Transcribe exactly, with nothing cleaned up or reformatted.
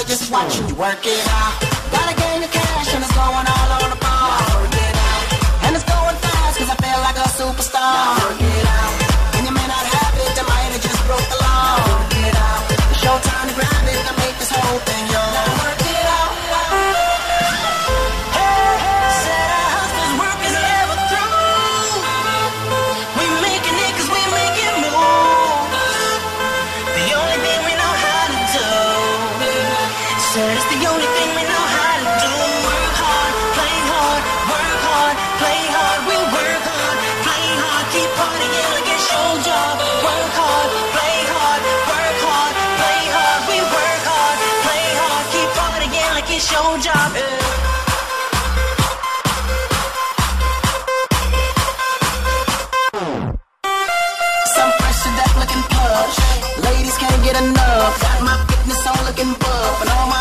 just watching you work it out. Gotta gain your cash and it's going all on the ball. Work it out. And it's going fast cause I feel like a superstar. Work it out. And you may not have it, I might have just broke the law. Work it out. It's your time to grab it and make this whole thing yours. Now work it out. Hey, hey. Said our hustle's work is never through. We making it cause we making moves. The only thing we know how to do. Said it's the only thing we know how to do. Work hard, play hard, work hard, play hard. We work hard, play hard, keep partying like it's your job. Work hard, play hard, work hard, play hard. We work hard, play hard, keep partying like it's your job. Yeah. Some fresh to death looking plush. Ladies can't get enough. Got my fitness on looking buff and all my